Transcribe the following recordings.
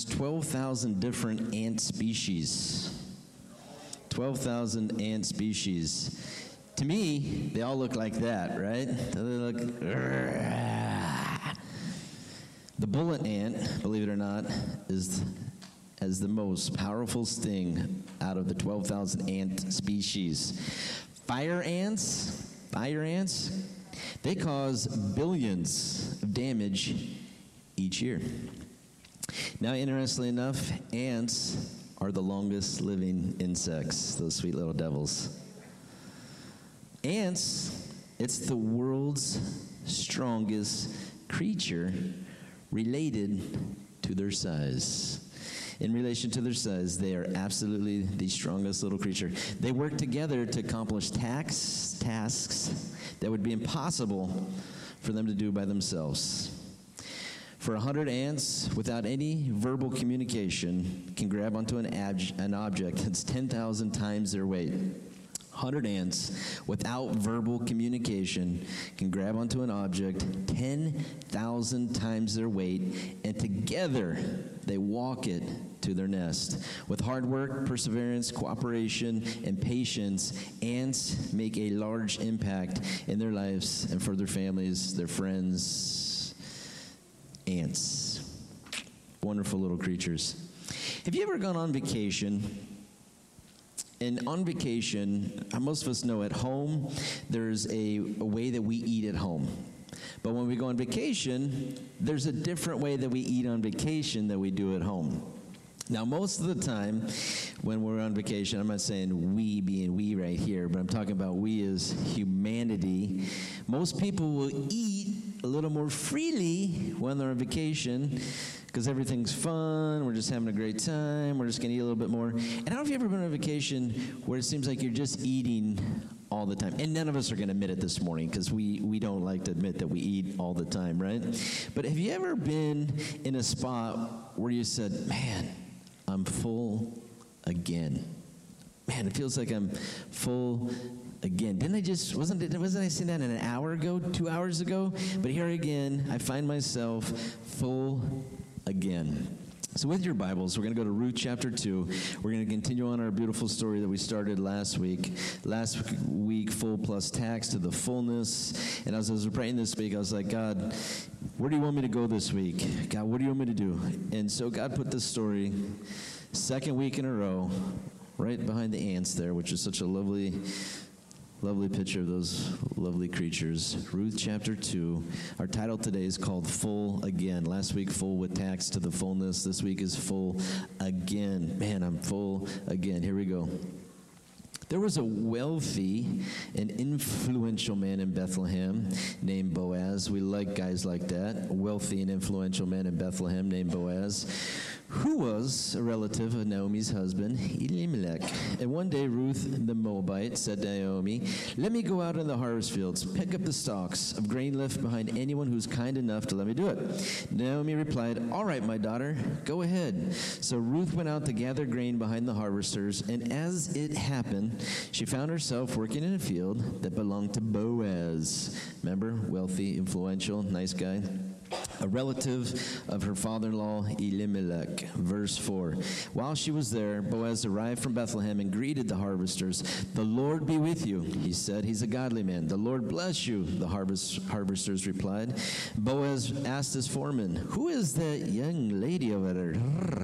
there's 12,000 different ant species. 12,000 ant species. To me, they all look like that, right? They look. The bullet ant, believe it or not, has the most powerful sting out of the 12,000 ant species. Fire ants, they cause billions of damage each year. Now, interestingly enough, ants are the longest living insects, those sweet little devils. Ants, it's the world's strongest creature related to their size. In relation to their size, they are absolutely the strongest little creature. They work together to accomplish tasks that would be impossible for them to do by themselves. For 100 ants, without any verbal communication, can grab onto an object that's 10,000 times their weight. 100 ants, without verbal communication, can grab onto an object 10,000 times their weight, and together they walk it to their nest. With hard work, perseverance, cooperation, and patience, ants make a large impact in their lives and for their families, their friends. Ants. Wonderful little creatures. Have you ever gone on vacation? And on vacation, most of us know at home, there's a way that we eat at home. But when we go on vacation, there's a different way that we eat on vacation than we do at home. Now, most of the time, when we're on vacation, I'm not saying we being we right here, but I'm talking about we as humanity. Most people will eat a little more freely when they're on vacation because everything's fun, we're just having a great time, we're just going to eat a little bit more. And I don't know if you've ever been on vacation where it seems like you're just eating all the time. And none of us are going to admit it this morning because we don't like to admit that we eat all the time, right? But have you ever been in a spot where you said, man, I'm full again. Man, it feels like I'm full again. Wasn't I saying that an hour ago, 2 hours ago? But here again, I find myself full again. So with your Bibles, we're going to go to Ruth chapter 2. We're going to continue on our beautiful story that we started last week. Last week, full plus tax to the fullness. And as I was praying this week, I was like, God, where do you want me to go this week? God, what do you want me to do? And so God put this story, second week in a row, right behind the ants there, which is such a lovely picture of those lovely creatures. Ruth chapter 2. Our title today is called Full Again. Last week, full with tax to the fullness. This week is full again. Man, I'm full again. Here we go. There was a wealthy and influential man in Bethlehem named Boaz. We like guys like that. A wealthy and influential man in Bethlehem named Boaz, who was a relative of Naomi's husband, Elimelech. And one day Ruth the Moabite said to Naomi, let me go out in the harvest fields, pick up the stalks of grain left behind anyone who's kind enough to let me do it. Naomi replied, all right, my daughter, go ahead. So Ruth went out to gather grain behind the harvesters, and as it happened, she found herself working in a field that belonged to Boaz. Remember, wealthy, influential, nice guy. A relative of her father-in-law Elimelech. Verse 4. While she was there, Boaz arrived from Bethlehem and greeted the harvesters. The Lord be with you, he said. He's a godly man. The Lord bless you, the harvesters replied. Boaz asked his foreman, who is that young lady over there?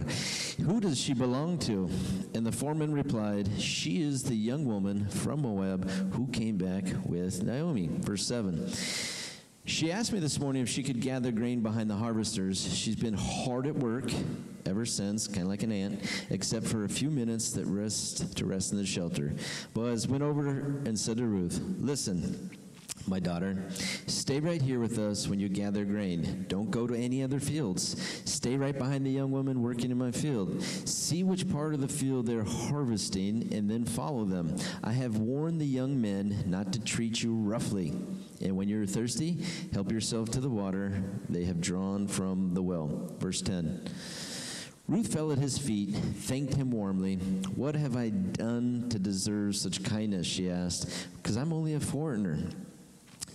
Who does she belong to? And the foreman replied, she is the young woman from Moab who came back with Naomi. Verse 7. She asked me this morning if she could gather grain behind the harvesters. She's been hard at work ever since, kind of like an ant, except for a few minutes to rest in the shelter. Boaz went over and said to Ruth, listen, my daughter, stay right here with us when you gather grain. Don't go to any other fields. Stay right behind the young woman working in my field. See which part of the field they're harvesting and then follow them. I have warned the young men not to treat you roughly. And when you're thirsty, help yourself to the water they have drawn from the well. Verse 10. Ruth fell at his feet, thanked him warmly. What have I done to deserve such kindness, she asked, because I'm only a foreigner.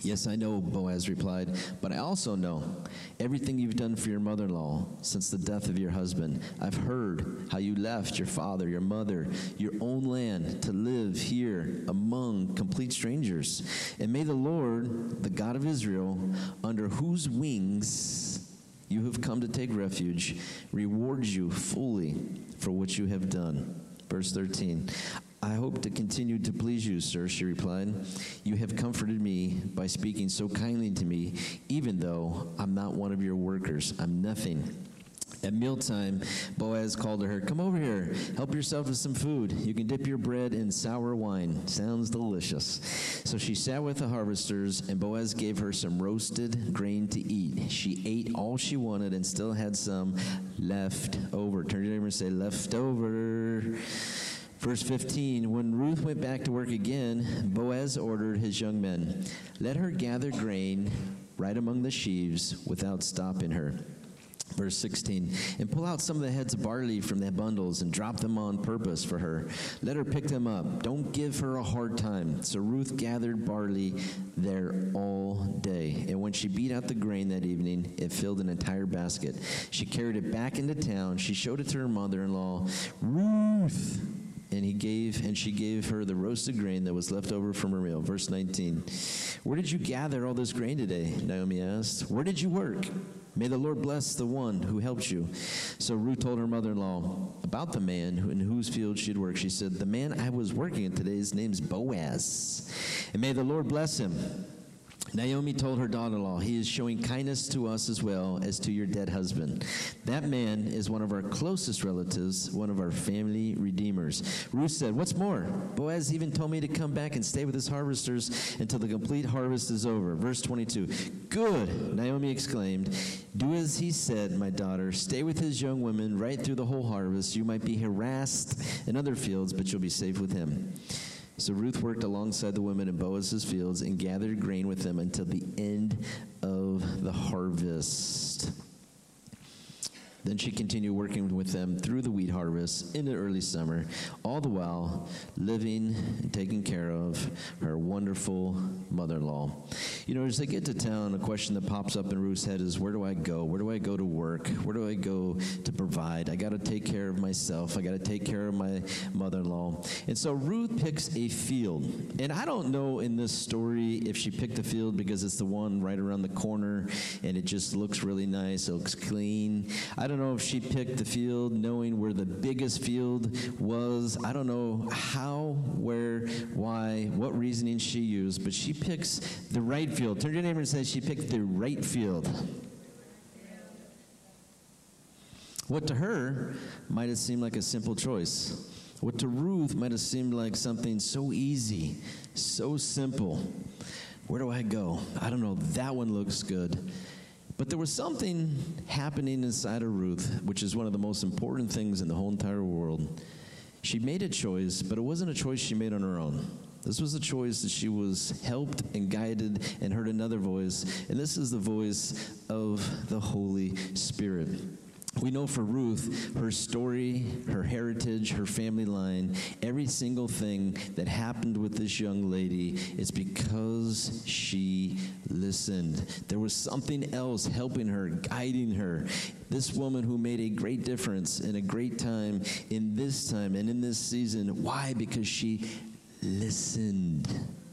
Yes, I know, Boaz replied, but I also know everything you've done for your mother-in-law since the death of your husband. I've heard how you left your father, your mother, your own land to live here among complete strangers. And may the Lord, the God of Israel, under whose wings you have come to take refuge, reward you fully for what you have done. Verse 13. I hope to continue to please you, sir, she replied. You have comforted me by speaking so kindly to me, even though I'm not one of your workers. I'm nothing. At mealtime, Boaz called to her, come over here, help yourself with some food. You can dip your bread in sour wine. Sounds delicious. So she sat with the harvesters, and Boaz gave her some roasted grain to eat. She ate all she wanted and still had some left over. Turn to your neighbor and say, left over. Verse 15, when Ruth went back to work again, Boaz ordered his young men, let her gather grain right among the sheaves without stopping her. Verse 16, and pull out some of the heads of barley from the bundles and drop them on purpose for her. Let her pick them up. Don't give her a hard time. So Ruth gathered barley there all day. And when she beat out the grain that evening, it filled an entire basket. She carried it back into town. She showed it to her mother-in-law, Ruth. And she gave her the roasted grain that was left over from her meal. Verse 19, where did you gather all this grain today? Naomi asked. Where did you work? May the Lord bless the one who helped you. So Ruth told her mother-in-law about the man in whose field she'd worked. She said, the man I was working at today, his name's Boaz. And may the Lord bless him. Naomi told her daughter-in-law, he is showing kindness to us as well as to your dead husband. That man is one of our closest relatives, one of our family redeemers. Ruth said, what's more, Boaz even told me to come back and stay with his harvesters until the complete harvest is over. Verse 22, good, Naomi exclaimed. Do as he said, my daughter. Stay with his young women right through the whole harvest. You might be harassed in other fields, but you'll be safe with him. So Ruth worked alongside the women in Boaz's fields and gathered grain with them until the end of the harvest. Then she continued working with them through the wheat harvest in the early summer, all the while living and taking care of her wonderful mother-in-law. You know, as they get to town, a question that pops up in Ruth's head is, where do I go? Where do I go to work? Where do I go to provide? I got to take care of myself. I got to take care of my mother-in-law. And so Ruth picks a field. And I don't know in this story if she picked the field because it's the one right around the corner and it just looks really nice. It looks clean. I don't know if she picked the field knowing where the biggest field was. I don't know how, where, why, what reasoning she used, but she picks the right field. Turn to your neighbor and say she picked the right field. What to her might have seemed like a simple choice. What to Ruth might have seemed like something so easy, so simple. Where do I go? I don't know. That one looks good. But there was something happening inside of Ruth, which is one of the most important things in the whole entire world. She made a choice, but it wasn't a choice she made on her own. This was a choice that she was helped and guided and heard another voice, and this is the voice of the Holy Spirit. We know for Ruth, her story, her heritage, her family line, every single thing that happened with this young lady is because she listened. There was something else helping her, guiding her. This woman who made a great difference in a great time and in this season. Why? Because she listened.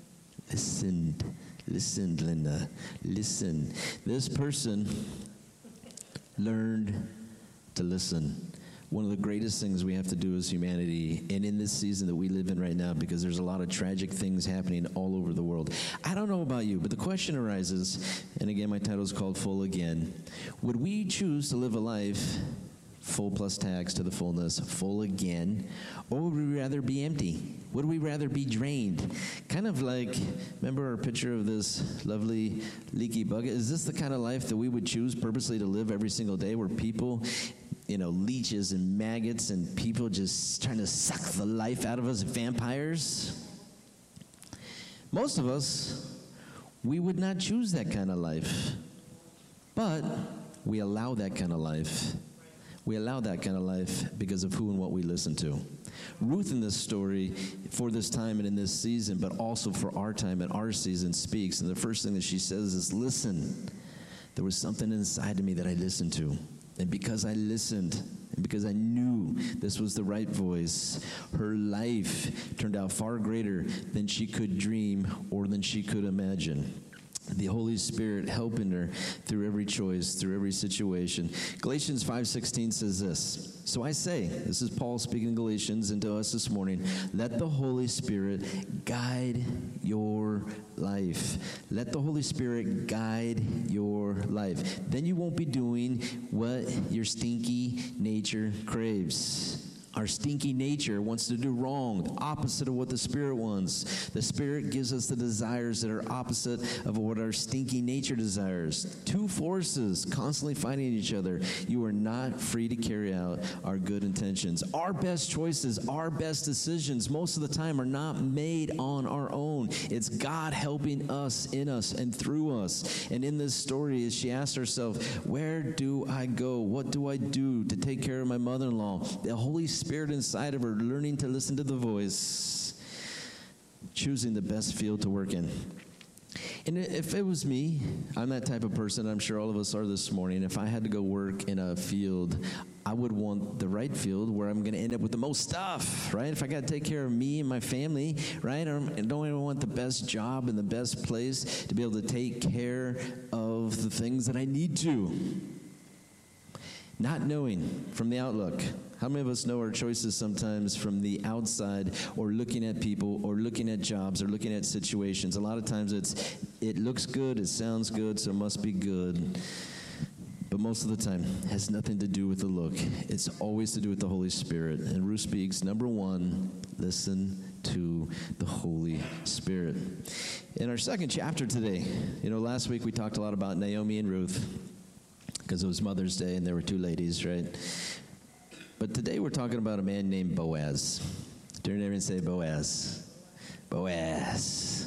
Listened, Linda. Listen. This person learned to listen. One of the greatest things we have to do as humanity, and in this season that we live in right now, because there's a lot of tragic things happening all over the world. I don't know about you, but the question arises, and again, my title is called Full Again. Would we choose to live a life full plus tax to the fullness, full again, or would we rather be empty? Would we rather be drained? Kind of like, remember our picture of this lovely leaky bucket? Is this the kind of life that we would choose purposely to live every single day, where people, leeches and maggots and people just trying to suck the life out of us, vampires? Most of us, we would not choose that kind of life, but we allow that kind of life. We allow that kind of life because of who and what we listen to. Ruth in this story, for this time and in this season, but also for our time and our season, speaks. And the first thing that she says is, listen, there was something inside of me that I listened to. And because I listened, and because I knew this was the right voice, her life turned out far greater than she could dream or than she could imagine. The Holy Spirit helping her through every choice, through every situation. Galatians 5:16 says this. So I say, this is Paul speaking in Galatians and to us this morning, let the Holy Spirit guide your life. Let the Holy Spirit guide your life. Then you won't be doing what your stinky nature craves. Our stinky nature wants to do wrong, the opposite of what the Spirit wants. The Spirit gives us the desires that are opposite of what our stinky nature desires. Two forces constantly fighting each other. You are not free to carry out our good intentions. Our best choices, our best decisions, most of the time are not made on our own. It's God helping us, in us, and through us. And in this story, as she asked herself, where do I go? What do I do to take care of my mother-in-law? The Holy Spirit inside of her, learning to listen to the voice, choosing the best field to work in. And if it was me, I'm that type of person, I'm sure all of us are this morning. If I had to go work in a field, I would want the right field where I'm going to end up with the most stuff, right? If I got to take care of me and my family, right? I don't even want the best job and the best place to be able to take care of the things that I need to. Not knowing from the outlook. How many of us know our choices sometimes from the outside, or looking at people, or looking at jobs, or looking at situations? A lot of times it looks good, it sounds good, so it must be good. But most of the time, it has nothing to do with the look. It's always to do with the Holy Spirit. And Ruth speaks, number one, listen to the Holy Spirit. In our second chapter today, last week we talked a lot about Naomi and Ruth, because it was Mother's Day and there were two ladies, right? But today we're talking about a man named Boaz. Turn to your neighbor and say, Boaz. Boaz.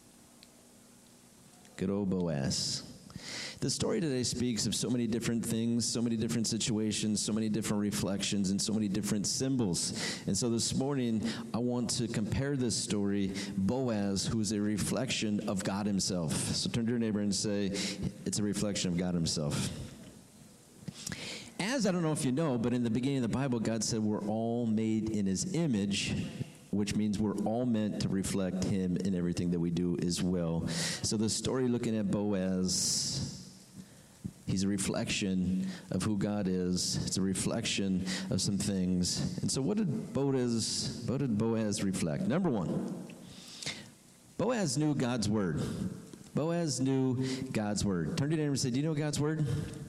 Good old Boaz. The story today speaks of so many different things, so many different situations, so many different reflections, and so many different symbols. And so this morning, I want to compare this story, Boaz, who is a reflection of God himself. So turn to your neighbor and say, it's a reflection of God himself. As I don't know if you know, but in the beginning of the Bible, God said we're all made in his image, which means we're all meant to reflect him in everything that we do as well. So the story looking at Boaz, he's a reflection of who God is. It's a reflection of some things. And so what did Boaz reflect? Number one, Boaz knew God's word. Boaz knew God's word. Turn to your neighbor and say, do you know God's word?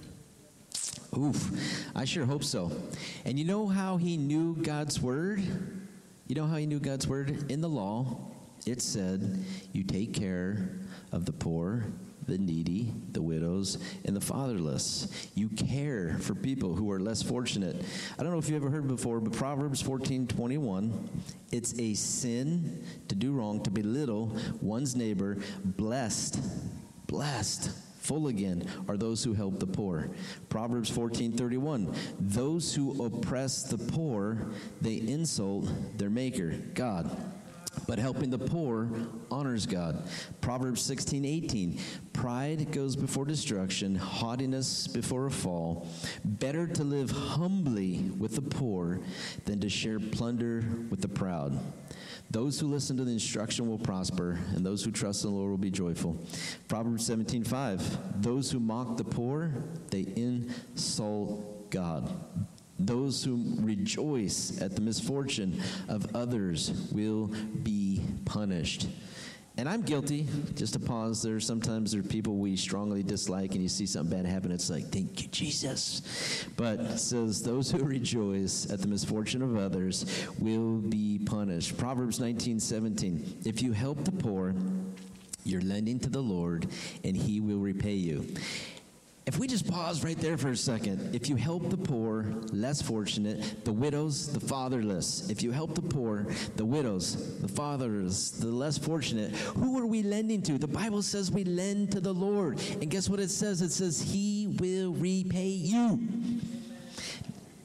Oof, I sure hope so. And you know how he knew God's word? You know how he knew God's word? In the law, it said, you take care of the poor, the needy, the widows, and the fatherless. You care for people who are less fortunate. I don't know if you ever heard before, but Proverbs 14:21, it's a sin to do wrong, to belittle one's neighbor. Blessed, full again are those who help the poor. Proverbs 14:31, those who oppress the poor, they insult their maker, God. But helping the poor honors God. Proverbs 16:18, pride goes before destruction, haughtiness before a fall. Better to live humbly with the poor than to share plunder with the proud. Those who listen to the instruction will prosper, and those who trust in the Lord will be joyful. Proverbs 17:5, those who mock the poor, they insult God. Those who rejoice at the misfortune of others will be punished. And I'm guilty. Just to pause there, sometimes there are people we strongly dislike, and you see something bad happen, it's like, thank you, Jesus. But it says, those who rejoice at the misfortune of others will be punished. Proverbs 19:17, if you help the poor, you're lending to the Lord, and he will repay you. If we just pause right there for a second, if you help the poor, less fortunate, the widows, the fatherless, if you help the poor, the widows, the fatherless, the less fortunate, who are we lending to? The Bible says we lend to the Lord. And guess what it says? It says he will repay you.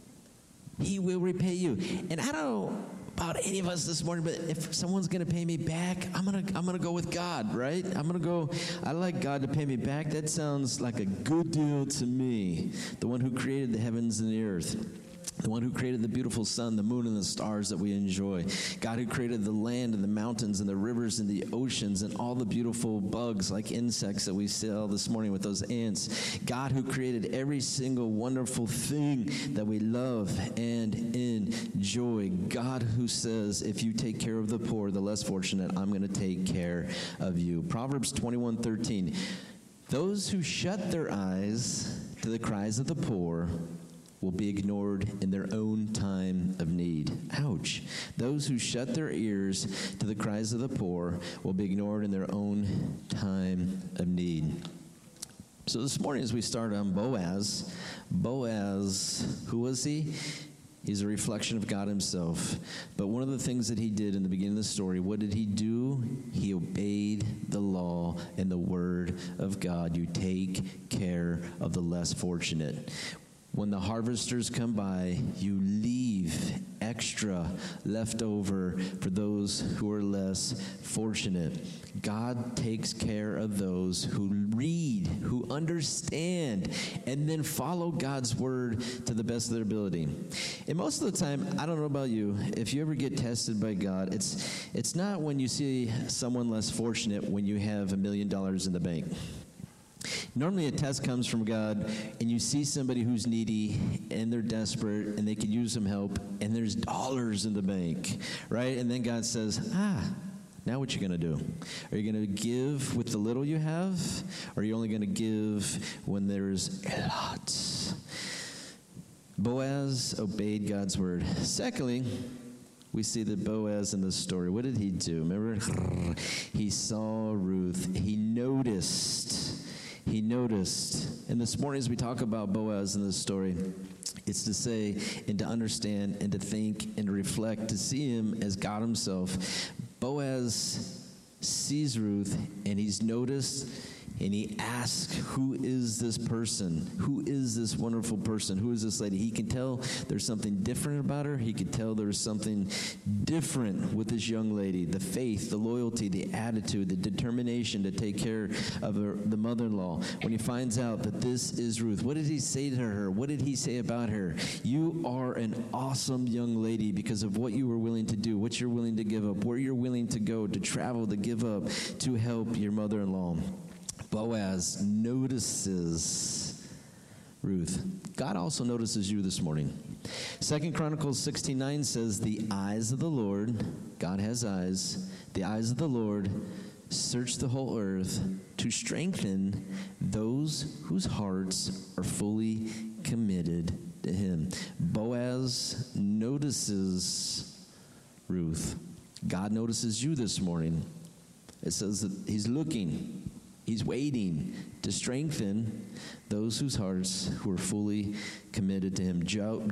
he will repay you. And I don't know about any of us this morning, but if someone's going to pay me back, I'm gonna go with God, right? I like God to pay me back. That sounds like a good deal to me. The one who created the heavens and the earth. The one who created the beautiful sun, the moon, and the stars that we enjoy. God who created the land and the mountains and the rivers and the oceans and all the beautiful bugs like insects that we saw this morning with those ants. God who created every single wonderful thing that we love and enjoy. God who says, if you take care of the poor, the less fortunate, I'm going to take care of you. Proverbs 21:13. Those who shut their eyes to the cries of the poor will be ignored in their own time of need. Ouch. Those who shut their ears to the cries of the poor will be ignored in their own time of need. So this morning as we start on Boaz, who was he? He's a reflection of God himself. But one of the things that he did in the beginning of the story, what did he do? He obeyed the law and the word of God. You take care of the less fortunate. When the harvesters come by, you leave extra left over for those who are less fortunate. God takes care of those who read, who understand, and then follow God's word to the best of their ability. And most of the time, I don't know about you, if you ever get tested by God, it's not when you see someone less fortunate when you have $1 million in the bank. Normally a test comes from God, and you see somebody who's needy, and they're desperate, and they could use some help, and there's dollars in the bank, right? And then God says, now what you going to do? Are you going to give with the little you have, or are you only going to give when there's a lot? Boaz obeyed God's word. Secondly, we see that Boaz in this story, what did he do? Remember? He saw Ruth. He noticed. And this morning as we talk about Boaz in this story, it's to say and to understand and to think and to reflect, to see him as God himself. Boaz sees Ruth and he's noticed and he asks, who is this person? Who is this wonderful person? Who is this lady? He can tell there's something different about her. He could tell there's something different with this young lady. The faith, the loyalty, the attitude, the determination to take care of the mother-in-law. When he finds out that this is Ruth, what did he say to her? What did he say about her? You are an awesome young lady because of what you were willing to do, what you're willing to give up, where you're willing to go, to travel, to give up, to help your mother-in-law. Boaz notices Ruth. God also notices you this morning. 2 Chronicles 16:9 says, the eyes of the Lord, God has eyes, the eyes of the Lord search the whole earth to strengthen those whose hearts are fully committed to him. Boaz notices Ruth. God notices you this morning. It says that he's looking. He's waiting to strengthen those whose hearts who are fully committed to him. Job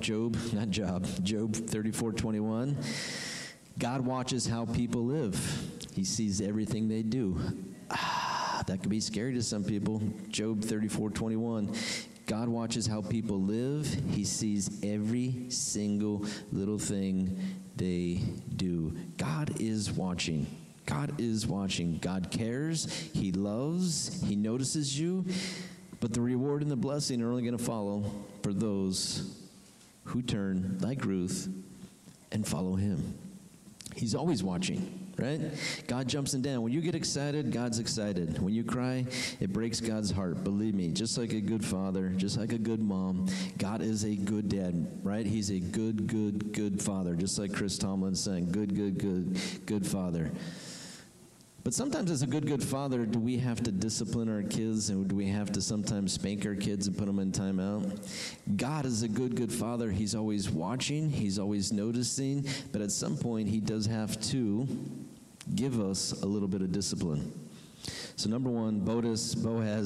34:21. God watches how people live. He sees everything they do. That could be scary to some people. Job 34:21. God watches how people live. He sees every single little thing they do. God is watching. God is watching. God cares. He loves. He notices you. But the reward and the blessing are only going to follow for those who turn, like Ruth, and follow him. He's always watching, right? God jumps in down. When you get excited, God's excited. When you cry, it breaks God's heart. Believe me, just like a good father, just like a good mom, God is a good dad, right? He's a good father, just like Chris Tomlin saying, good father. But sometimes as a good father, do we have to discipline our kids, and do we have to sometimes spank our kids and put them in timeout? God is a good father. He's always watching. He's always noticing. But at some point, he does have to give us a little bit of discipline. So number one, Boaz.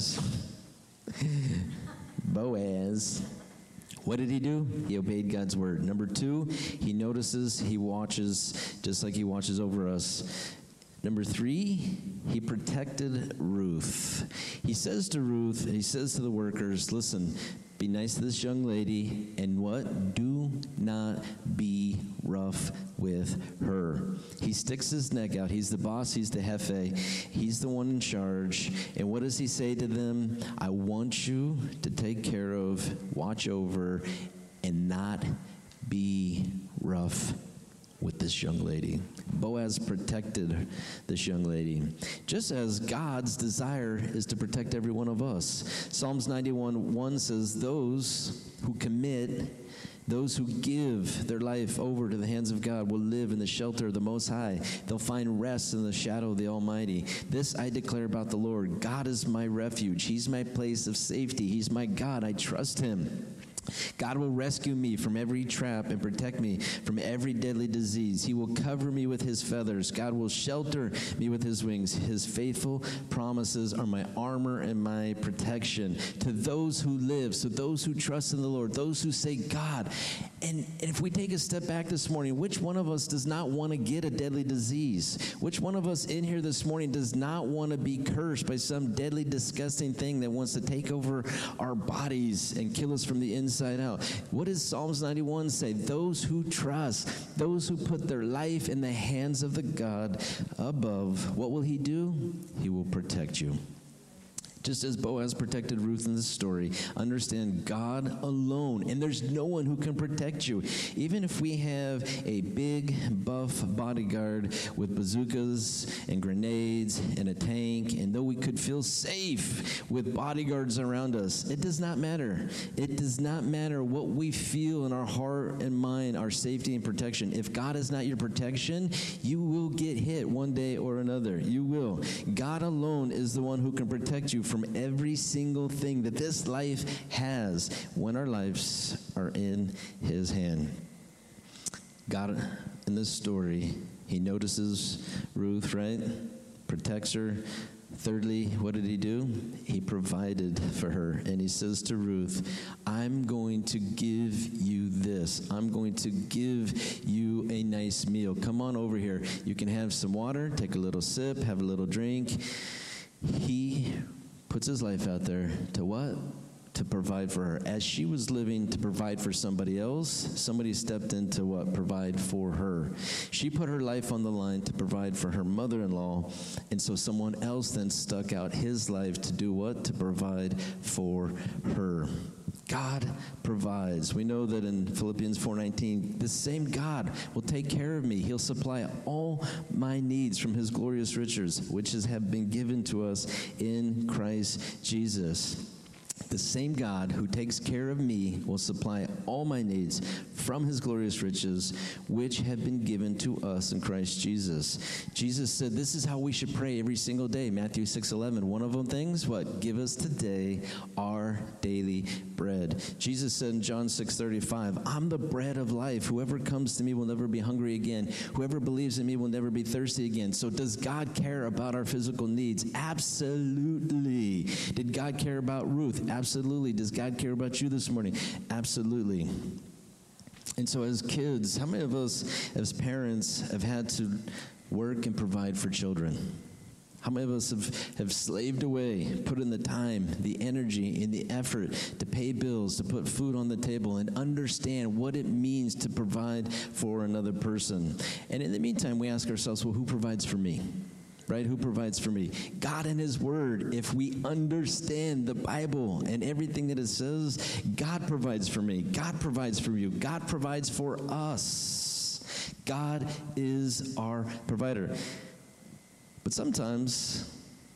What did he do? He obeyed God's word. Number two, he notices, he watches, just like he watches over us. Number three, he protected Ruth. He says to Ruth, he says to the workers, listen, be nice to this young lady, and what? Do not rough with her. He sticks his neck out. He's the boss. He's the jefe. He's the one in charge. And what does he say to them? I want you to take care of, watch over, and not be rough with this young lady. Boaz protected this young lady, just as God's desire is to protect every one of us. Psalms 91:1 says, those who commit, those who give their life over to the hands of God will live in the shelter of the Most High. They'll find rest in the shadow of the Almighty. This I declare about the Lord. God is my refuge. He's my place of safety. He's my God. I trust him. God will rescue me from every trap and protect me from every deadly disease. He will cover me with his feathers. God will shelter me with his wings. His faithful promises are my armor and my protection. To those who live, so those who trust in the Lord, those who say God. And if we take a step back this morning, which one of us does not want to get a deadly disease? Which one of us in here this morning does not want to be cursed by some deadly, disgusting thing that wants to take over our bodies and kill us from the inside out? What does Psalms 91 say? Those who trust, those who put their life in the hands of the God above, what will he do? He will protect you. Just as Boaz protected Ruth in this story, understand God alone, and there's no one who can protect you. Even if we have a big, buff bodyguard with bazookas and grenades and a tank, and though we could feel safe with bodyguards around us, it does not matter. It does not matter what we feel in our heart and mind, our safety and protection. If God is not your protection, you will get hit one day or another. You will. God alone is the one who can protect you from every single thing that this life has when our lives are in his hand. God, in this story, he notices Ruth, right? Protects her. Thirdly, what did he do? He provided for her. And he says to Ruth, I'm going to give you this. I'm going to give you a nice meal. Come on over here. You can have some water, take a little sip, have a little drink. He puts his life out there to what? To provide for her. As she was living to provide for somebody else, somebody stepped in to what? Provide for her. She put her life on the line to provide for her mother-in-law, and so someone else then stuck out his life to do what? To provide for her. God provides. We know that in Philippians 4:19, the same God will take care of me. He'll supply all my needs from his glorious riches, which have been given to us in Christ Jesus. The same God who takes care of me will supply all my needs from his glorious riches, which have been given to us in Christ Jesus. Jesus said this is how we should pray every single day. Matthew 6:11. One of them things, what? Give us today our daily bread. Jesus said in John 6:35, I'm the bread of life. Whoever comes to me will never be hungry again. Whoever believes in me will never be thirsty again. So does God care about our physical needs? Absolutely. Did God care about Ruth? Absolutely. Does God care about you this morning? Absolutely. And so as kids, how many of us as parents have had to work and provide for children? How many of us have slaved away, put in the time, the energy, and the effort to pay bills, to put food on the table, and understand what it means to provide for another person? And in the meantime, we ask ourselves, well, who provides for me? Right? Who provides for me? God and his word. If we understand the Bible and everything that it says, God provides for me. God provides for you. God provides for us. God is our provider. But sometimes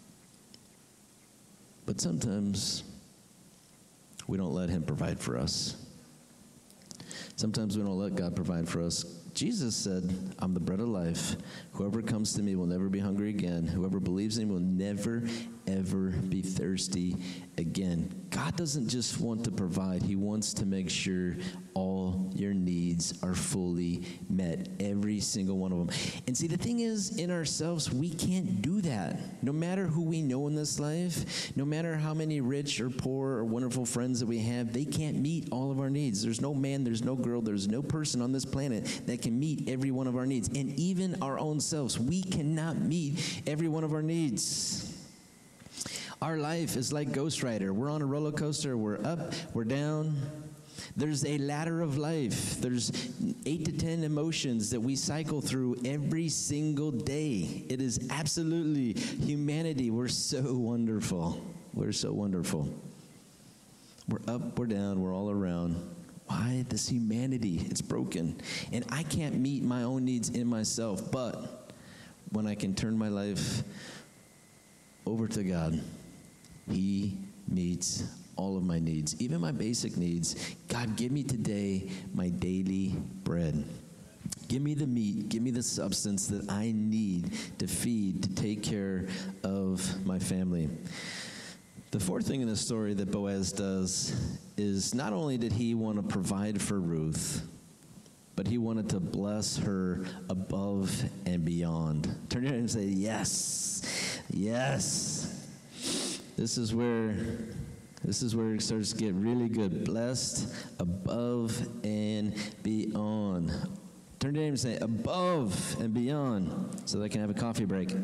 we don't let him provide for us. Sometimes we don't let God provide for us. Jesus said, I'm the bread of life. Whoever comes to me will never be hungry again. Whoever believes in me will never, ever be thirsty again. God doesn't just want to provide. He wants to make sure all your needs are fully met, every single one of them. And see, the thing is, in ourselves, we can't do that. No matter who we know in this life, no matter how many rich or poor or wonderful friends that we have, they can't meet all of our needs. There's no man, there's no girl, there's no person on this planet that can meet every one of our needs. And even our own selves, we cannot meet every one of our needs. Our life is like Ghost Rider. We're on a roller coaster. We're up, we're down. There's a ladder of life. There's 8 to 10 emotions that we cycle through every single day. It is absolutely humanity. We're so wonderful. We're so wonderful. We're up, we're down, we're all around. Why? This humanity, it's broken. And I can't meet my own needs in myself, but when I can turn my life over to God, He meets all of my needs, even my basic needs. God, give me today my daily bread. Give me the meat, give me the substance that I need to feed, to take care of my family. The fourth thing in the story that Boaz does is not only did he want to provide for Ruth, but he wanted to bless her above and beyond. Turn to her and say, yes, yes. This is where it starts to get really good. Blessed above and beyond. Turn to him and say, above and beyond, so that I can have a coffee break.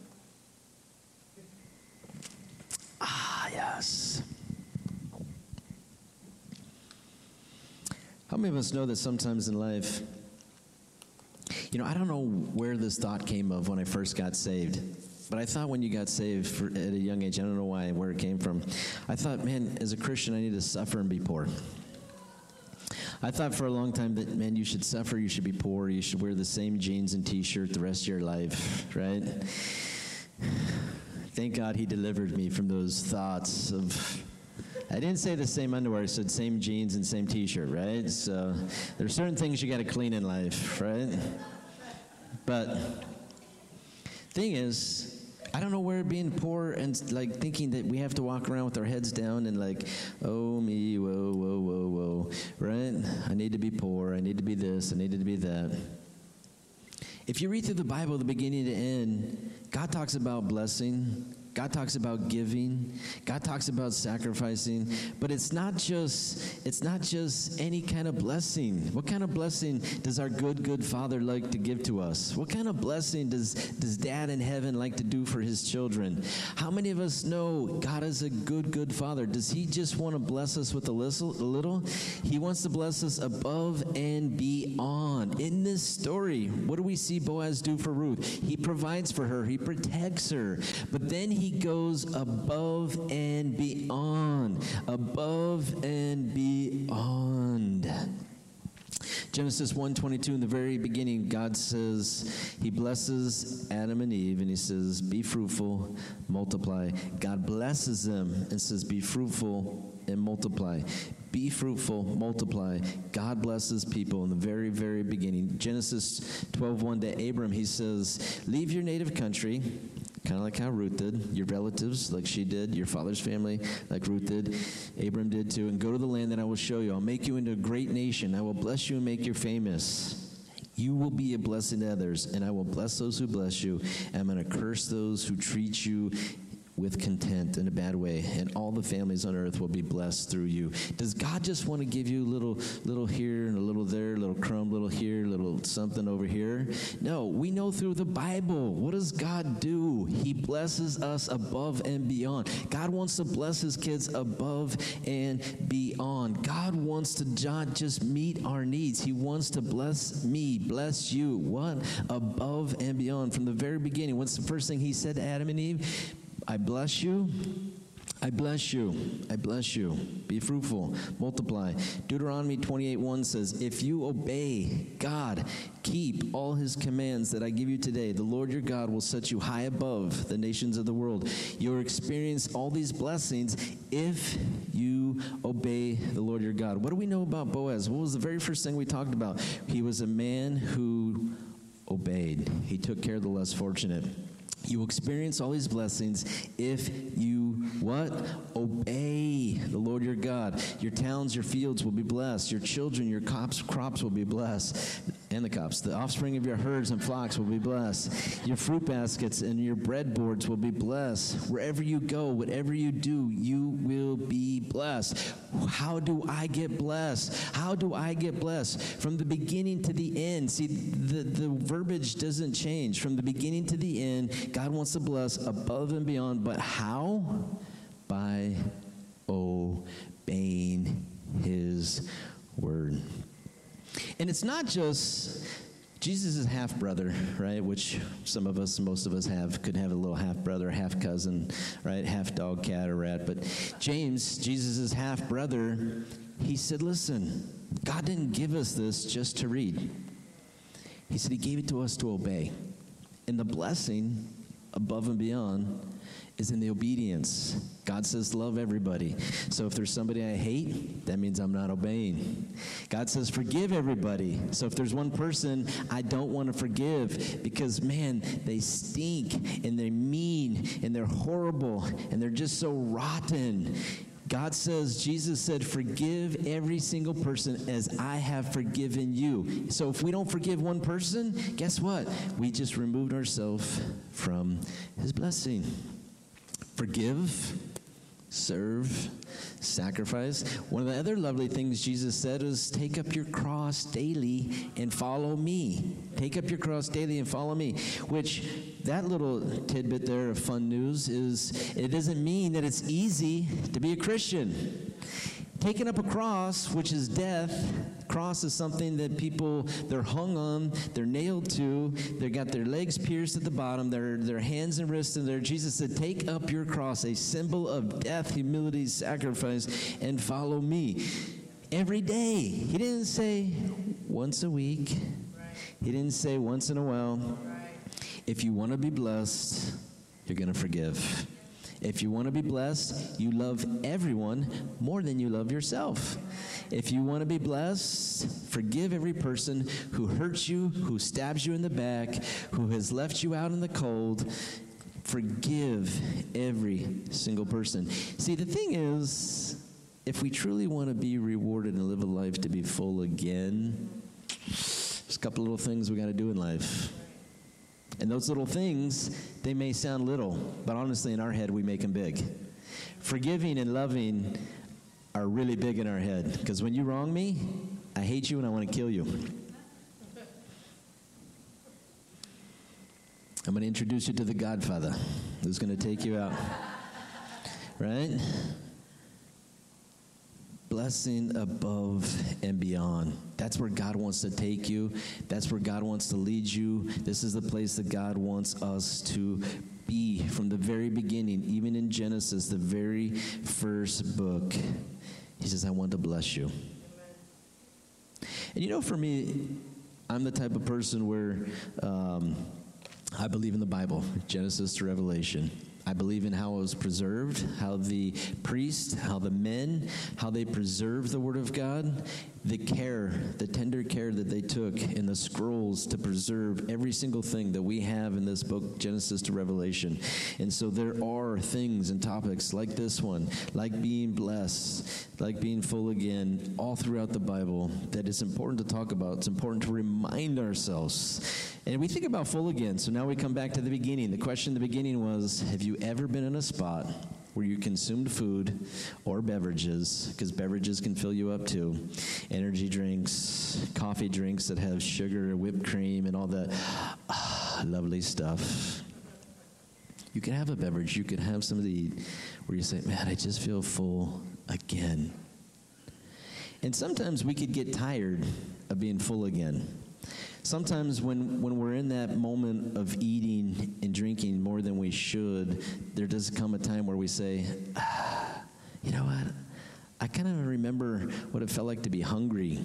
Ah, yes. How many of us know that sometimes in life, I don't know where this thought came of when I first got saved, but I thought when you got saved at a young age, I don't know where it came from, I thought, man, as a Christian, I need to suffer and be poor. I thought for a long time that, man, you should suffer, you should be poor, you should wear the same jeans and t-shirt the rest of your life, right? Thank God He delivered me from those thoughts of, I didn't say the same underwear, I said same jeans and same t-shirt, right? So there's certain things you got to clean in life, right? But thing is, I don't know where being poor and like thinking that we have to walk around with our heads down and like, oh me, whoa, whoa, whoa, whoa, right? I need to be poor, I need to be this, I need to be that. If you read through the Bible, the beginning to end, God talks about blessing, God talks about giving, God talks about sacrificing, but it's not just any kind of blessing. What kind of blessing does our good Father like to give to us? What kind of blessing does Dad in heaven like to do for His children? How many of us know God is a good Father? Does He just want to bless us with a little? He wants to bless us above and beyond. In this story, what do we see Boaz do for Ruth? He provides for her, he protects her, but then he goes above and beyond. Above and beyond. Genesis 1:22, in the very beginning, God says, He blesses Adam and Eve, and He says, be fruitful, multiply. God blesses them and says, be fruitful and multiply. Be fruitful, multiply. God blesses people in the very, very beginning. Genesis 12:1 to Abram, He says, leave your native country, kind of like how Ruth did, your relatives like she did, your father's family like Ruth did, Abram did too, and go to the land that I will show you. I'll make you into a great nation. I will bless you and make you famous. You will be a blessing to others, and I will bless those who bless you, and I'm going to curse those who treat you with contempt in a bad way, and all the families on earth will be blessed through you. Does God just want to give you little here and a little there, a little crumb, little here, little something over here? No, we know through the Bible, what does God do? He blesses us above and beyond. God wants to bless His kids above and beyond. God wants to not just meet our needs. He wants to bless me, bless you. What? Above and beyond. From the very beginning, what's the first thing He said to Adam and Eve? I bless you, I bless you, I bless you. Be fruitful, multiply. Deuteronomy 28:1 says, if you obey God, keep all His commands that I give you today, the Lord your God will set you high above the nations of the world. You'll experience all these blessings if you obey the Lord your God. What do we know about Boaz? What was the very first thing we talked about? He was a man who obeyed. He took care of the less fortunate. You will experience all these blessings if you, what? Obey the Lord your God. Your towns, your fields will be blessed. Your children, your crops will be blessed. And the crops. The offspring of your herds and flocks will be blessed. Your fruit baskets and your breadboards will be blessed. Wherever you go, whatever you do, you will be blessed. How do I get blessed? How do I get blessed? From the beginning to the end. See, the verbiage doesn't change. From the beginning to the end, God wants to bless above and beyond. But how? By obeying His word. And it's not just Jesus' half-brother, right, which some of us, most of us could have a little half-brother, half-cousin, right, half-dog, cat, or rat. But James, Jesus' half-brother, he said, listen, God didn't give us this just to read. He said he gave it to us to obey. And the blessing above and beyond is in the obedience. God says love everybody. So if there's somebody I hate, that means I'm not obeying. God says forgive everybody. So if there's one person I don't want to forgive because, man, they stink and they're mean and they're horrible and they're just so rotten. God says, Jesus said, forgive every single person as I have forgiven you. So if we don't forgive one person, guess what? We just removed ourselves from his blessing. Forgive, serve, sacrifice. One of the other lovely things Jesus said is, take up your cross daily and follow me. Take up your cross daily and follow me. Which, that little tidbit there of fun news is, it doesn't mean that it's easy to be a Christian. Taking up a cross, which is death. Cross is something that people, they're hung on, they're nailed to, they got their legs pierced at the bottom, their hands and wrists in there. Jesus said, take up your cross, a symbol of death, humility, sacrifice, and follow me. Every day. He didn't say once a week. He didn't say once in a while. If you want to be blessed, you're going to forgive. If you want to be blessed, you love everyone more than you love yourself. If you want to be blessed, forgive every person who hurts you, who stabs you in the back, who has left you out in the cold. Forgive every single person. See, the thing is, if we truly want to be rewarded and live a life to be full again, there's a couple little things we got to do in life. And those little things, they may sound little, but honestly, in our head, we make them big. Forgiving and loving are really big in our head, because when you wrong me, I hate you and I want to kill you. I'm going to introduce you to the Godfather, who's going to take you out. Right? Blessing above and beyond. That's where God wants to take you. That's where God wants to lead you. This is the place that God wants us to be from the very beginning, even in Genesis, the very first book. He says, I want to bless you. And you know, for me, I'm the type of person where I believe in the Bible, Genesis to Revelation. I believe in how it was preserved, how the priests, how the men, how they preserved the Word of God, the care, the tender care that they took in the scrolls to preserve every single thing that we have in this book, Genesis to Revelation. And so there are things and topics like this one, like being blessed, like being full again, all throughout the Bible that it's important to talk about. It's important to remind ourselves. And we think about full again, so now we come back to the beginning. The question in the beginning was, have you ever been in a spot where you consumed food or beverages, because beverages can fill you up too, energy drinks, coffee drinks that have sugar, whipped cream, and all that lovely stuff. You can have a beverage, you can have something to eat where you say, man, I just feel full again. And sometimes we could get tired of being full again. Sometimes when we're in that moment of eating and drinking more than we should, there does come a time where we say, you know what, I kind of remember what it felt like to be hungry.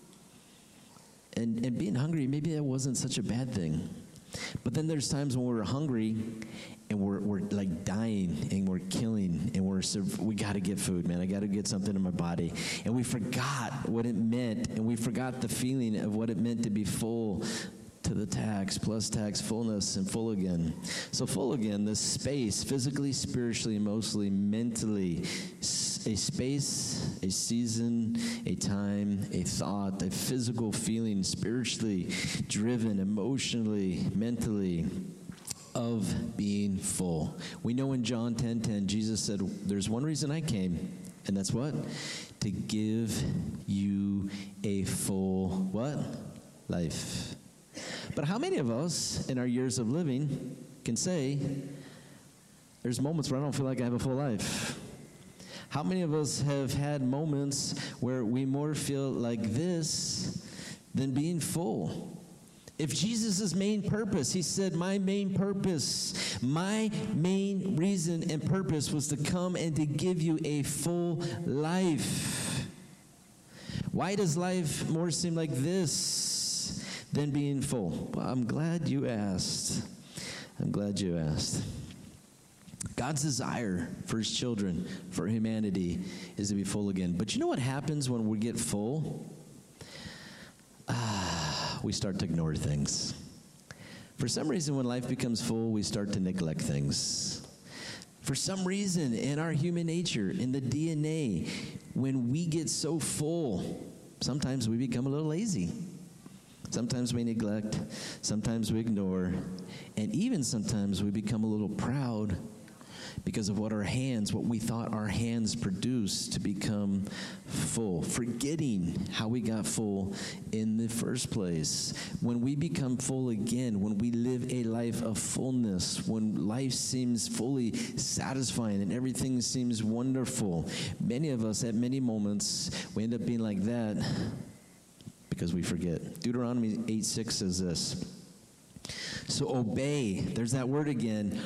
And being hungry, maybe that wasn't such a bad thing. But then there's times when we're hungry and we're like dying and we're killing and we got to get food, man. I got to get something in my body. And we forgot what it meant, and we forgot the feeling of what it meant to be full to the tax, plus tax, fullness, and full again. So full again, this space, physically, spiritually, emotionally, mentally, a space, a season, a time, a thought, a physical feeling, spiritually driven, emotionally, mentally, of being full. We know in John 10:10, Jesus said, there's one reason I came, and that's what? To give you a full, what? Life. But how many of us in our years of living can say, there's moments where I don't feel like I have a full life? How many of us have had moments where we more feel like this than being full? If Jesus' main purpose, he said, my main purpose, my main reason and purpose was to come and to give you a full life. Why does life more seem like this than being full? Well, I'm glad you asked. I'm glad you asked. God's desire for his children, for humanity, is to be full again. But you know what happens when we get full? We start to ignore things. For some reason, when life becomes full, we start to neglect things. For some reason, in our human nature, in the DNA, when we get so full, sometimes we become a little lazy. Sometimes we neglect, sometimes we ignore, and even sometimes we become a little proud because of what we thought our hands produced to become full, forgetting how we got full in the first place. When we become full again, when we live a life of fullness, when life seems fully satisfying and everything seems wonderful, many of us at many moments, we end up being like that because we forget. Deuteronomy 8:6 says this. So obey, there's that word again,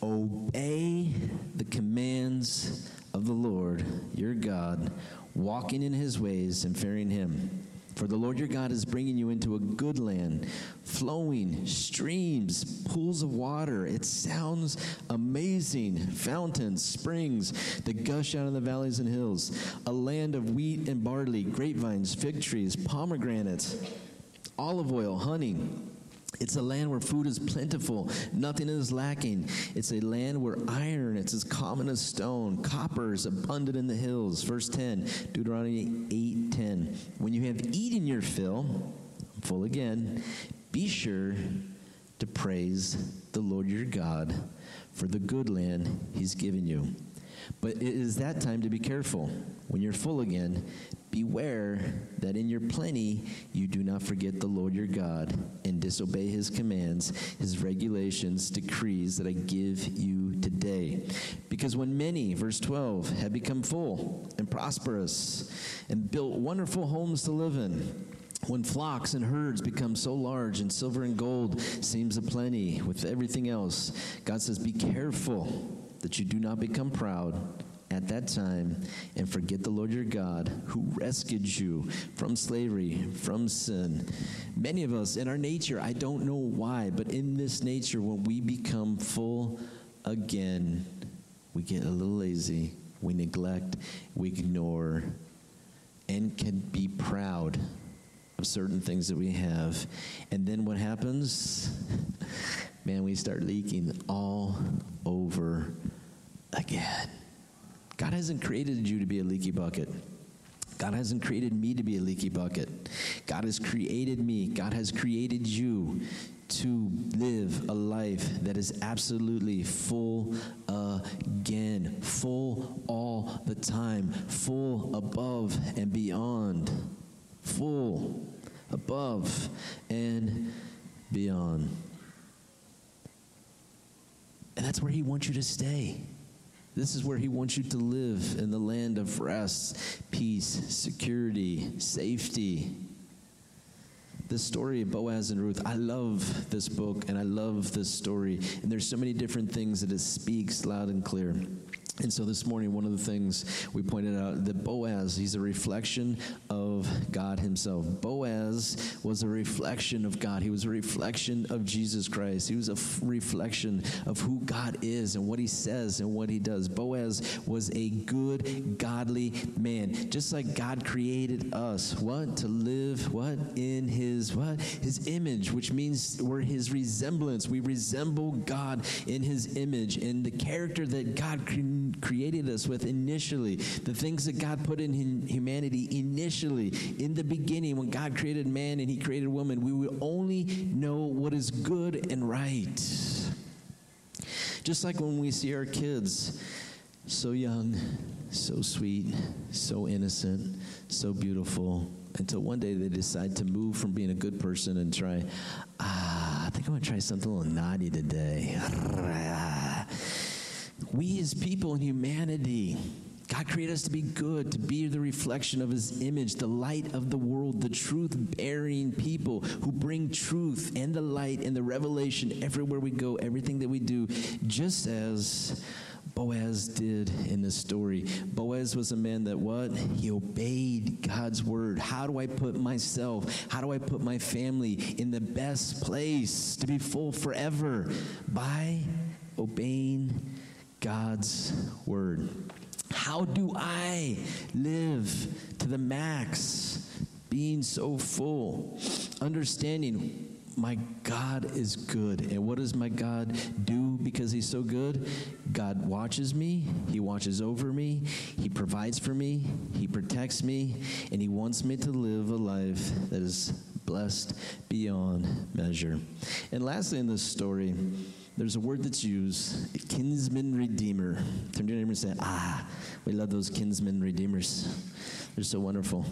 obey the commands of the Lord your God, walking in his ways and fearing him. For the Lord your God is bringing you into a good land, flowing streams, pools of water. It sounds amazing. Fountains, springs that gush out of the valleys and hills. A land of wheat and barley, grapevines, fig trees, pomegranates, olive oil, honey. It's a land where food is plentiful, nothing is lacking. It's a land where iron is as common as stone, copper is abundant in the hills. Verse 10, Deuteronomy 8:10. When you have eaten your fill, full again, be sure to praise the Lord your God for the good land he's given you. But it is that time to be careful. When you're full again, beware that in your plenty you do not forget the Lord your God and disobey his commands, his regulations, decrees that I give you today. Because when many, verse 12, have become full and prosperous and built wonderful homes to live in, when flocks and herds become so large and silver and gold seems aplenty with everything else, God says, be careful that you do not become proud at that time and forget the Lord your God who rescued you from slavery, from sin. Many of us in our nature, I don't know why, but in this nature, when we become full again, we get a little lazy, we neglect, we ignore, and can be proud of certain things that we have. And then what happens? Man, we start leaking all over again. God hasn't created you to be a leaky bucket. God hasn't created me to be a leaky bucket. God has created me. God has created you to live a life that is absolutely full again. Full all the time. Full above and beyond. Full above and beyond. And that's where he wants you to stay. This is where he wants you to live, in the land of rest, peace, security, safety. The story of Boaz and Ruth, I love this book and I love this story. And there's so many different things that it speaks loud and clear. And so this morning, one of the things we pointed out, that Boaz, he's a reflection of God himself. Boaz was a reflection of God. He was a reflection of Jesus Christ. He was a reflection of who God is and what he says and what he does. Boaz was a good, godly man. Just like God created us, what? To live, what? In his, what? His image, which means we're his resemblance. We resemble God in his image. And the character that God created us with initially, the things that God put in humanity initially, in the beginning, when God created man and he created woman, we will only know what is good and right. Just like when we see our kids, so young, so sweet, so innocent, so beautiful, until one day they decide to move from being a good person and try, I think I'm going to try something a little naughty today. We as people in humanity God created us to be good, to be the reflection of his image, the light of the world, the truth-bearing people who bring truth and the light and the revelation everywhere we go, everything that we do, just as Boaz did in this story. Boaz was a man that what? He obeyed God's word. How do I put myself, how do I put my family in the best place to be full forever? By obeying God's word. How do I live to the max, being so full, understanding my God is good. And what does my God do because he's so good? God watches me. He watches over me. He provides for me. He protects me. And he wants me to live a life that is blessed beyond measure. And lastly in this story, there's a word that's used, kinsman redeemer. Turn to your neighbor and say, we love those kinsman redeemers. They're so wonderful.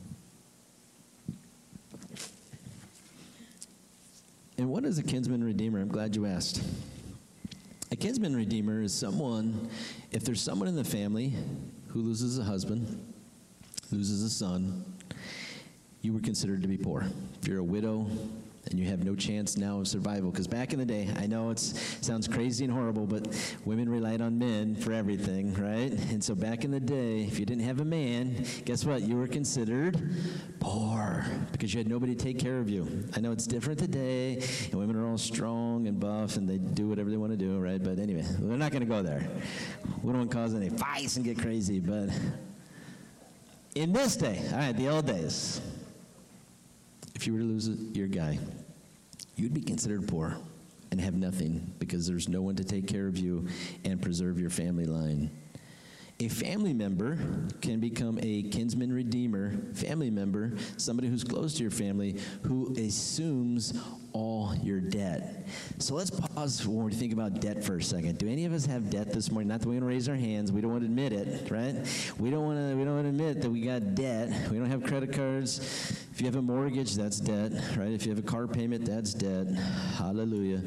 And what is a kinsman redeemer? I'm glad you asked. A kinsman redeemer is someone, if there's someone in the family who loses a husband, loses a son, you were considered to be poor. If you're a widow and you have no chance now of survival, because back in the day, I know it sounds crazy and horrible, but women relied on men for everything, right? And so back in the day, if you didn't have a man, guess what? You were considered poor because you had nobody to take care of you. I know it's different today, and women are all strong and buff, and they do whatever they want to do, right? But anyway, we're not going to go there. We don't want to cause any fights and get crazy, but in this day, all right, the old days, if you were to lose your guy, you'd be considered poor and have nothing because there's no one to take care of you and preserve your family line. A family member can become a kinsman redeemer, family member, somebody who's close to your family, who assumes all your debt. So let's pause when we think about debt for a second. Do any of us have debt this morning? Not that we want to raise our hands. We don't want to admit it, right? We don't want to admit that we got debt. We don't have credit cards. If you have a mortgage, that's debt, right? If you have a car payment, that's debt. Hallelujah.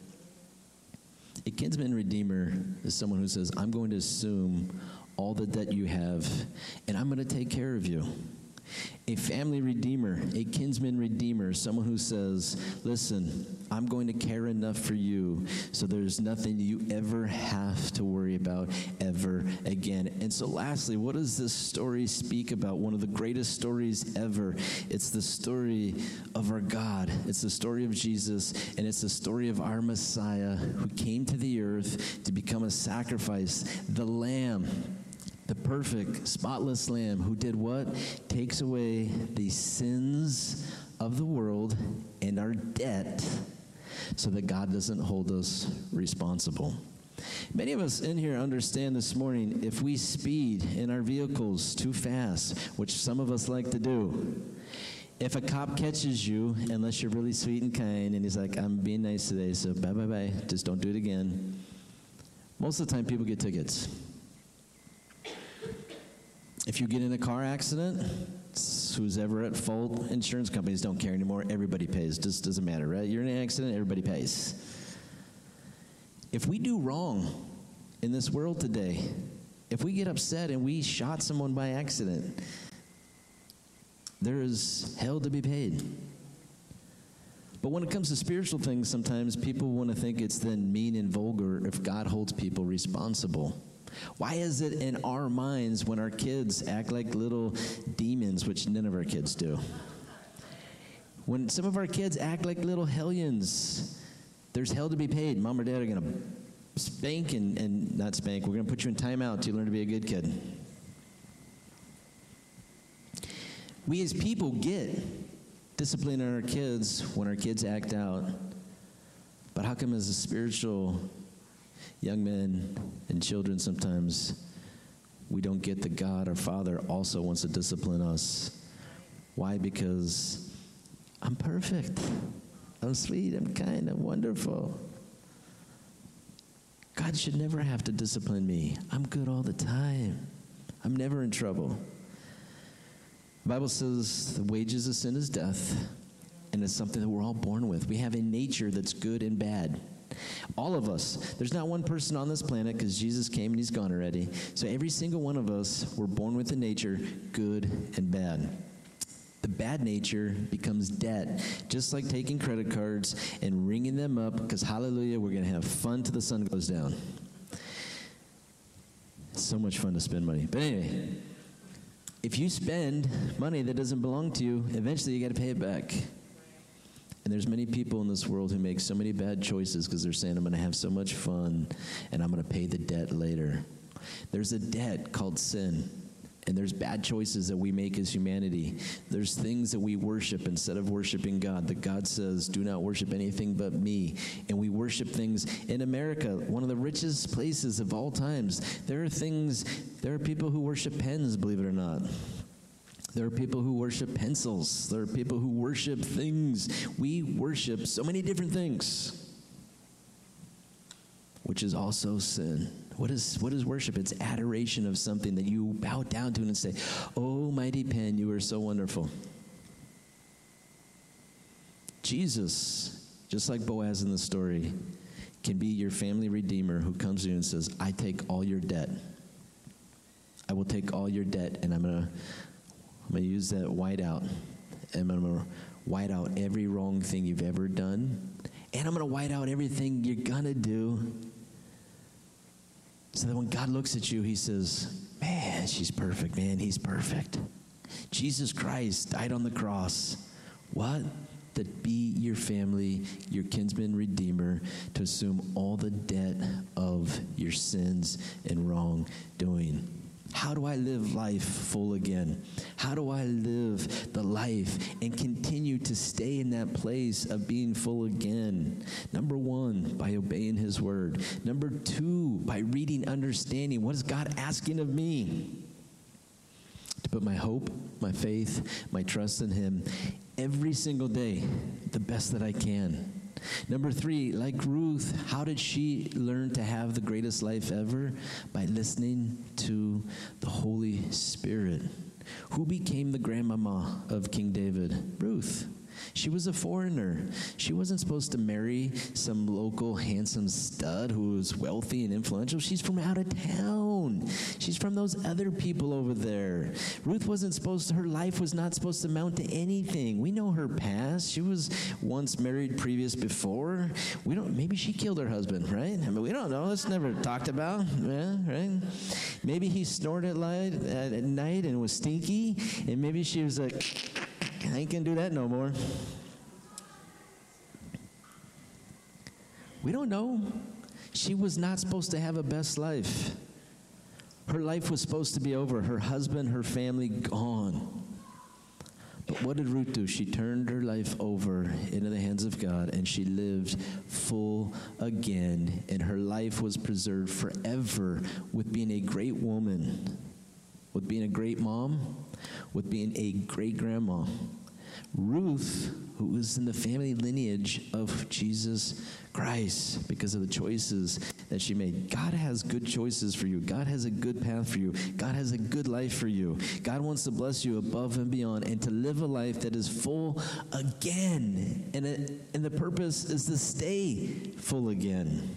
A kinsman redeemer is someone who says, I'm going to assume all the debt you have, and I'm going to take care of you. A family redeemer, a kinsman redeemer, someone who says, listen, I'm going to care enough for you so there's nothing you ever have to worry about ever again. And so lastly, what does this story speak about? One of the greatest stories ever. It's the story of our God. It's the story of Jesus, and it's the story of our Messiah who came to the earth to become a sacrifice, the Lamb. The perfect, spotless Lamb who did what? Takes away the sins of the world and our debt so that God doesn't hold us responsible. Many of us in here understand this morning if we speed in our vehicles too fast, which some of us like to do, if a cop catches you, unless you're really sweet and kind, and he's like, I'm being nice today, so bye, just don't do it again. Most of the time people get tickets. If you get in a car accident, who's ever at fault, insurance companies don't care anymore. Everybody pays. Just doesn't matter, right? You're in an accident, everybody pays. If we do wrong in this world today, if we get upset and we shot someone by accident, there is hell to be paid. But when it comes to spiritual things, sometimes people want to think it's then mean and vulgar if God holds people responsible. Why is it in our minds when our kids act like little demons, which none of our kids do? When some of our kids act like little hellions, there's hell to be paid. Mom or dad are going to spank and not spank. We're going to put you in timeout till you learn to be a good kid. We as people get discipline on our kids when our kids act out. But how come as a spiritual young men and children sometimes we don't get that God, our Father, also wants to discipline us? Why? Because I'm perfect. I'm sweet. I'm kind. I'm wonderful. God should never have to discipline me. I'm good all the time. I'm never in trouble. The Bible says the wages of sin is death, and it's something that we're all born with. We have a nature that's good and bad. All of us. There's not one person on this planet because Jesus came and he's gone already. So every single one of us were born with a nature, good and bad. The bad nature becomes debt, just like taking credit cards and ringing them up because, hallelujah, we're going to have fun till the sun goes down. It's so much fun to spend money. But anyway, if you spend money that doesn't belong to you, eventually you got to pay it back. And there's many people in this world who make so many bad choices because they're saying, I'm going to have so much fun and I'm going to pay the debt later. There's a debt called sin. And there's bad choices that we make as humanity. There's things that we worship instead of worshiping God. That God says, do not worship anything but me. And we worship things. In America, one of the richest places of all times, there are people who worship pens, believe it or not. There are people who worship pencils. There are people who worship things. We worship so many different things, which is also sin. What is worship? It's adoration of something that you bow down to and say, oh, mighty pen, you are so wonderful. Jesus, just like Boaz in the story, can be your family redeemer who comes to you and says, I take all your debt. I will take all your debt, and I'm gonna use that white out, and I'm gonna white out every wrong thing you've ever done, and I'm gonna white out everything you're gonna do. So that when God looks at you, he says, man, she's perfect, man, he's perfect. Jesus Christ died on the cross. What? To be your family, your kinsman redeemer, to assume all the debt of your sins and wrongdoing. How do I live life full again? How do I live the life and continue to stay in that place of being full again? Number one, by obeying his word. Number two, by reading, understanding. What is God asking of me? To put my hope, my faith, my trust in him every single day, the best that I can. Number three, like Ruth, how did she learn to have the greatest life ever? By listening to the Holy Spirit. Who became the grandmama of King David? Ruth. She was a foreigner. She wasn't supposed to marry some local handsome stud who was wealthy and influential. She's from out of town. She's from those other people over there. Ruth her life was not supposed to amount to anything. We know her past. She was once married before. Maybe she killed her husband, right? I mean, we don't know. It's never talked about, yeah, right? Maybe he snored at night and was stinky, and maybe she was like, I ain't gonna do that no more. We don't know. She was not supposed to have a best life. Her life was supposed to be over. Her husband, her family, gone. But what did Ruth do? She turned her life over into the hands of God, and she lived full again, and her life was preserved forever with being a great woman, with being a great mom, with being a great grandma. Ruth, who was in the family lineage of Jesus Christ because of the choices that she made. God has good choices for you. God has a good path for you. God has a good life for you. God wants to bless you above and beyond and to live a life that is full again. And the purpose is to stay full again.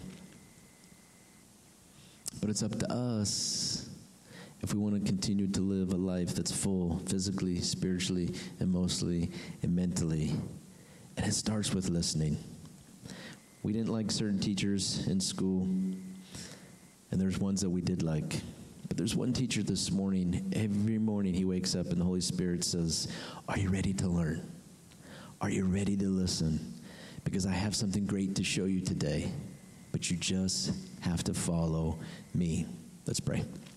But it's up to us if we want to continue to live a life that's full, physically, spiritually, emotionally, and mentally. And it starts with listening. We didn't like certain teachers in school, and there's ones that we did like. But there's one teacher this morning, every morning he wakes up and the Holy Spirit says, are you ready to learn? Are you ready to listen? Because I have something great to show you today, but you just have to follow me. Let's pray.